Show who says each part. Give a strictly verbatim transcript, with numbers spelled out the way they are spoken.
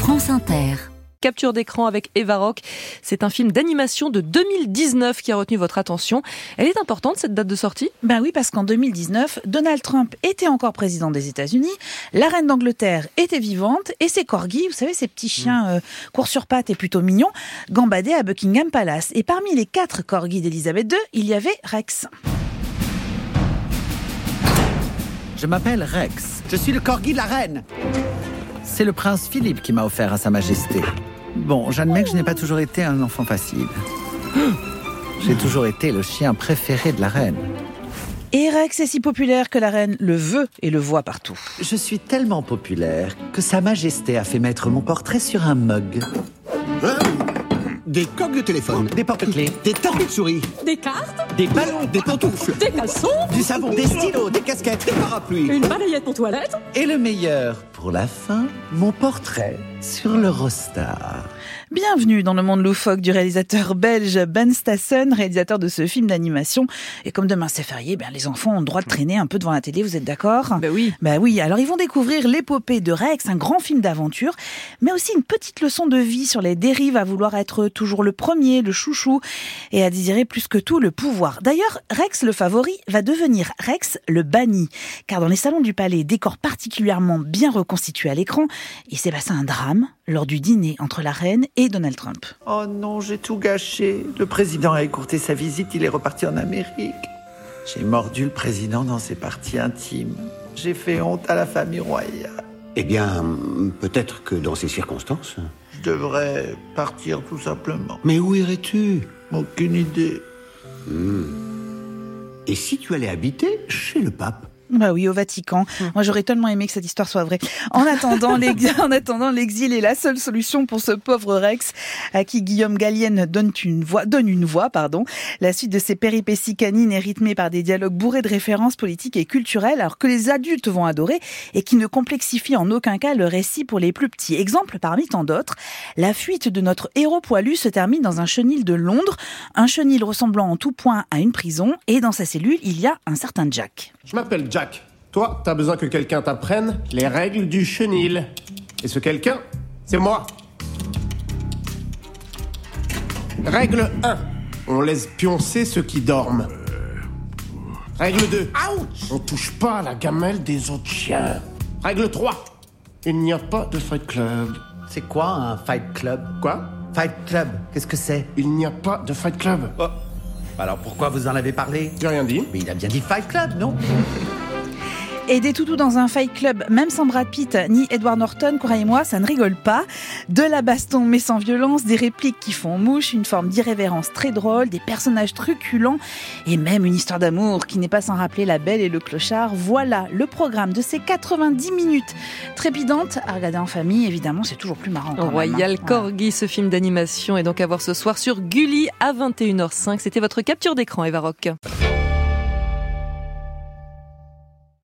Speaker 1: France Inter.
Speaker 2: Capture d'écran avec Eva Rock. C'est un film d'animation de deux mille dix-neuf qui a retenu votre attention. Elle est importante, cette date de sortie ?
Speaker 3: Ben oui, parce qu'en deux mille dix-neuf, Donald Trump était encore président des États-Unis, la reine d'Angleterre était vivante et ses corgis, vous savez, ces petits chiens euh, courts sur pattes et plutôt mignons, gambadaient à Buckingham Palace. Et parmi les quatre corgis d'Élisabeth deux, il y avait Rex.
Speaker 4: Je m'appelle Rex. Je suis le corgi de la reine. C'est le prince Philippe qui m'a offert à sa majesté. Bon, j'admets que je n'ai pas toujours été un enfant facile. J'ai toujours été le chien préféré de la reine.
Speaker 3: Et Rex est si populaire que la reine le veut et le voit partout.
Speaker 4: Je suis tellement populaire que sa majesté a fait mettre mon portrait sur un mug.
Speaker 5: Hein? Des coques de téléphone,
Speaker 4: Des porte-clés,
Speaker 5: des tapis de souris,
Speaker 6: Des cartes,
Speaker 4: des ballons,
Speaker 5: des pantoufles,
Speaker 6: des caleçons,
Speaker 4: du savon, des stylos, des casquettes,
Speaker 5: des parapluies.
Speaker 6: une balayette pour toilette.
Speaker 4: et le meilleur, pour la fin, mon portrait sur l'Eurostar.
Speaker 3: Bienvenue dans le monde loufoque du réalisateur belge Ben Stassen, réalisateur de ce film d'animation. Et comme demain c'est férié, ben les enfants ont le droit de traîner un peu devant la télé, vous êtes d'accord ?
Speaker 2: Ben oui.
Speaker 3: Ben oui, alors ils vont découvrir l'épopée de Rex, un grand film d'aventure, mais aussi une petite leçon de vie sur les dérives à vouloir être toujours le premier, le chouchou, et à désirer plus que tout le pouvoir. D'ailleurs, Rex le favori va devenir Rex le banni, car dans les salons du palais, décor particulièrement bien reconstitué à l'écran, il s'est passé un drame lors du dîner entre la reine et Donald Trump.
Speaker 4: Oh non, j'ai tout gâché. Le président a écourté sa visite, il est reparti en Amérique. J'ai mordu le président dans ses parties intimes. J'ai fait honte à la famille royale.
Speaker 5: Eh bien, peut-être que dans ces circonstances...
Speaker 4: Je devrais partir tout simplement.
Speaker 5: Mais où irais-tu?
Speaker 4: Aucune idée.
Speaker 5: Et si tu allais habiter chez le pape?
Speaker 3: Bah oui, au Vatican. Moi, j'aurais tellement aimé que cette histoire soit vraie. En attendant, l'exil, en attendant, l'exil est la seule solution pour ce pauvre Rex, à qui Guillaume Gallienne donne une voix, donne une voix, pardon. La suite de ses péripéties canines est rythmée par des dialogues bourrés de références politiques et culturelles, alors que les adultes vont adorer et qui ne complexifient en aucun cas le récit pour les plus petits. Exemple parmi tant d'autres, la fuite de notre héros poilu se termine dans un chenil de Londres, un chenil ressemblant en tout point à une prison, et dans sa cellule, il y a un certain Jack.
Speaker 7: Je m'appelle Jack. Toi, t'as besoin que quelqu'un t'apprenne les règles du chenil. Et ce quelqu'un, c'est moi. Règle un. On laisse pioncer ceux qui dorment. Règle deux. Ouch. On touche pas à la gamelle des autres chiens. Règle trois. Il n'y a pas de fight club.
Speaker 4: C'est quoi un fight club?
Speaker 7: Quoi?
Speaker 4: Fight club, qu'est-ce que c'est?
Speaker 7: Il n'y a pas de fight club.
Speaker 4: Oh. Alors pourquoi vous en avez parlé?
Speaker 7: J'ai rien dit.
Speaker 4: Mais il a bien dit fight club, non?
Speaker 3: Et des toutous dans un fight club, même sans Brad Pitt ni Edward Norton, croyez-moi, ça ne rigole pas. De la baston mais sans violence, des répliques qui font mouche, une forme d'irrévérence très drôle, des personnages truculents et même une histoire d'amour qui n'est pas sans rappeler La Belle et le Clochard. Voilà le programme de ces quatre-vingt-dix minutes trépidantes à regarder en famille. Évidemment, c'est toujours plus marrant quand
Speaker 2: Royal
Speaker 3: même, hein.
Speaker 2: Corgi, ce film d'animation est donc à voir ce soir sur Gulli à vingt et une heures cinq. C'était votre capture d'écran, Eva Rock.